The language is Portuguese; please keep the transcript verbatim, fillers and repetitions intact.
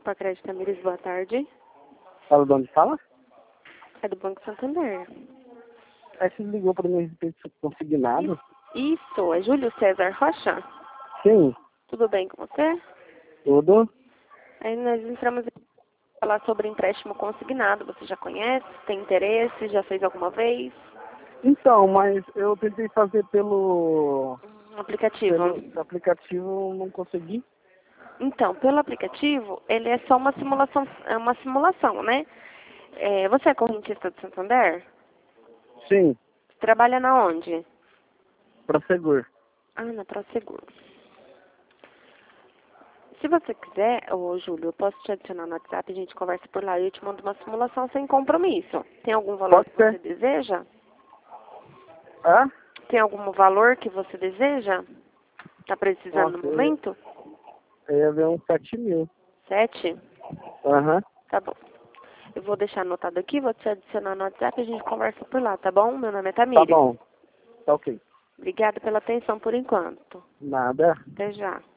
Copa Crédito Tamires, boa tarde. Fala de onde fala? É do Banco Santander. Aí você ligou para mim a respeito de consignado? Isso, é Júlio César Rocha? Sim, Tudo bem com você? tudo. Aí nós entramos em falar sobre empréstimo consignado. Você já conhece? Tem interesse? Já fez alguma vez? Então, mas eu tentei fazer pelo, Um aplicativo. pelo aplicativo, não consegui. Então, pelo aplicativo, ele é só uma simulação, é uma simulação, né? É, você é correntista do Santander? Sim, Trabalha na onde? para seguro. Ah, na Prosegur. Se você quiser, ô Júlio, eu posso te adicionar no WhatsApp, a gente conversa por lá e eu te mando uma simulação sem compromisso. Tem algum valor Pode que você ser. deseja? Ah? Tem algum valor que você deseja? Tá precisando Nossa, no eu ia, momento? eu ia ver uns sete mil. Sete? Aham, Tá bom. Eu vou deixar anotado aqui, vou te adicionar no WhatsApp e a gente conversa por lá, tá bom? Meu nome é tá Tamires. bom. Tá ok. Obrigada pela atenção por enquanto. Nada. Até já.